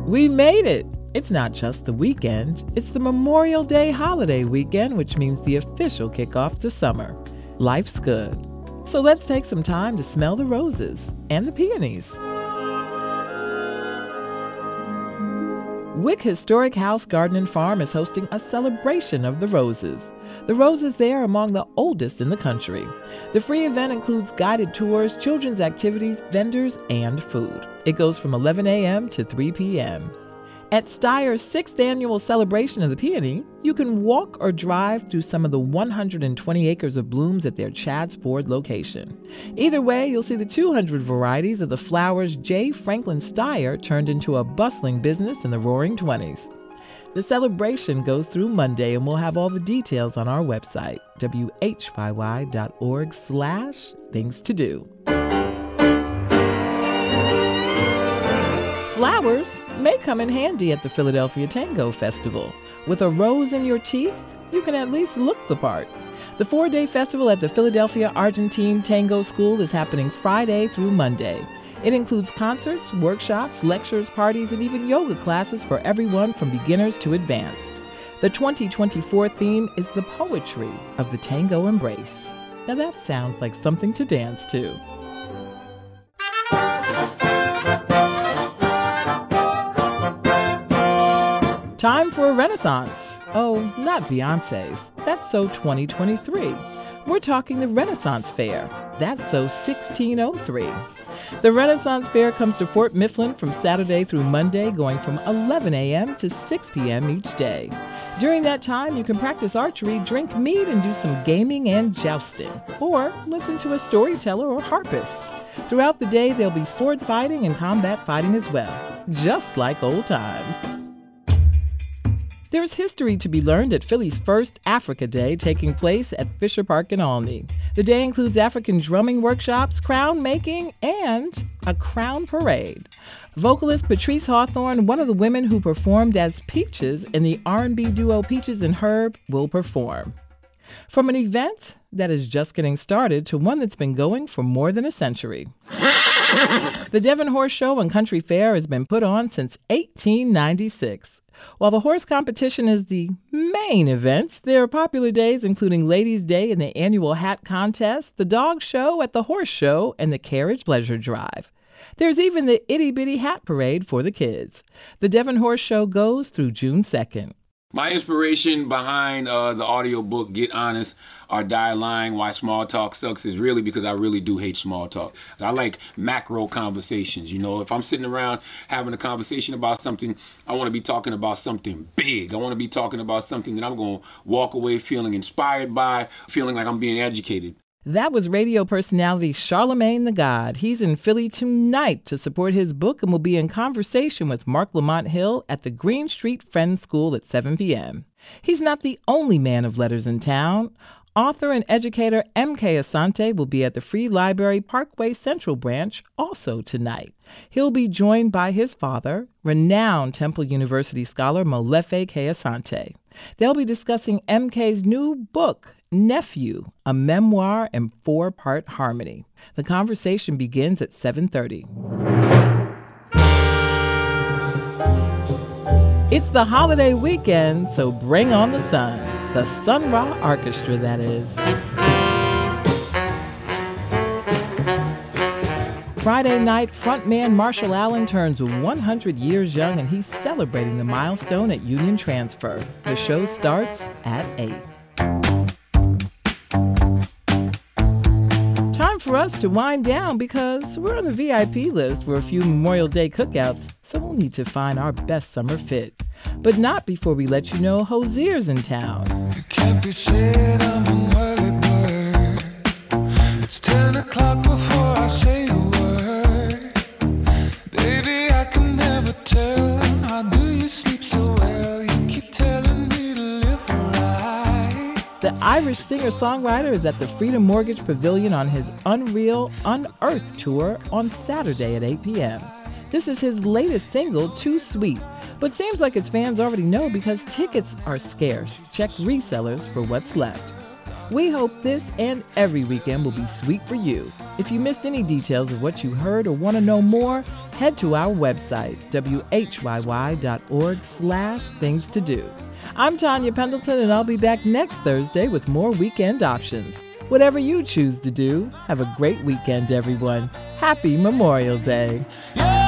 We made it! It's not just the weekend, it's the Memorial Day holiday weekend, which means the official kickoff to summer. Life's good. So let's take some time to smell the roses and the peonies. Wick Historic House Garden and Farm is hosting a celebration of the roses. The roses there are among the oldest in the country. The free event includes guided tours, children's activities, vendors, and food. It goes from 11 a.m. to 3 p.m. At Steyer's 6th annual celebration of the peony, you can walk or drive through some of the 120 acres of blooms at their Chadds Ford location. Either way, you'll see the 200 varieties of the flowers J. Franklin Steyer turned into a bustling business in the Roaring '20s. The celebration goes through Monday, and we'll have all the details on our website, whyy.org/things-to-do. Flowers may come in handy at the Philadelphia Tango Festival. With a rose in your teeth, you can at least look the part. The 4-day festival at the Philadelphia Argentine Tango School is happening Friday through Monday. It includes concerts, workshops, lectures, parties, and even yoga classes for everyone from beginners to advanced. The 2024 theme is the poetry of the tango embrace. Now that sounds like something to dance to. Time for a renaissance. Oh, not Beyonce's. That's so 2023. We're talking the Renaissance Fair. That's so 1603. The Renaissance Fair comes to Fort Mifflin from Saturday through Monday, going from 11 a.m. to 6 p.m. each day. During that time, you can practice archery, drink mead, and do some gaming and jousting, or listen to a storyteller or harpist. Throughout the day, there'll be sword fighting and combat fighting as well, just like old times. There's history to be learned at Philly's first Africa Day, taking place at Fisher Park in Olney. The day includes African drumming workshops, crown making, and a crown parade. Vocalist Patrice Hawthorne, one of the women who performed as Peaches in the R&B duo Peaches and Herb, will perform. From an event that is just getting started to one that's been going for more than a century. The Devon Horse Show and Country Fair has been put on since 1896. While the horse competition is the main event, there are popular days including Ladies' Day and the annual hat contest, the dog show at the horse show, and the carriage pleasure drive. There's even the itty-bitty hat parade for the kids. The Devon Horse Show goes through June 2nd. My inspiration behind the audiobook, Get Honest, or Die Lying, Why Small Talk Sucks, is really because I really do hate small talk. I like macro conversations. You know, if I'm sitting around having a conversation about something, I want to be talking about something big. I want to be talking about something that I'm going to walk away feeling inspired by, feeling like I'm being educated. That was radio personality Charlemagne the God. He's in Philly tonight to support his book and will be in conversation with Mark Lamont Hill at the Green Street Friends School at 7 p.m. He's not the only man of letters in town. Author and educator M.K. Asante will be at the Free Library Parkway Central Branch also tonight. He'll be joined by his father, renowned Temple University scholar Molefe K. Asante. They'll be discussing M.K.'s new book, Nephew, a memoir in 4-part harmony. The conversation begins at 7:30. It's the holiday weekend, so bring on the sun. The Sun Ra Orchestra, that is. Friday night, frontman Marshall Allen turns 100 years young, and he's celebrating the milestone at Union Transfer. The show starts at 8. Time for us to wind down because we're on the VIP list for a few Memorial Day cookouts, so we'll need to find our best summer fit. But not before we let you know Hosier's in town. It can't be said I'm an early bird. It's 10 o'clock before I say a word. Baby, I can never tell. How do you sleep so well? You keep telling me to live right. The Irish singer-songwriter is at the Freedom Mortgage Pavilion on his Unreal Unearthed tour on Saturday at 8 p.m. This is his latest single, Too Sweet, but seems like its fans already know because tickets are scarce. Check resellers for what's left. We hope this and every weekend will be sweet for you. If you missed any details of what you heard or want to know more, head to our website, whyy.org/things to do. I'm Tanya Pendleton, and I'll be back next Thursday with more weekend options. Whatever you choose to do, have a great weekend, everyone. Happy Memorial Day. Yeah.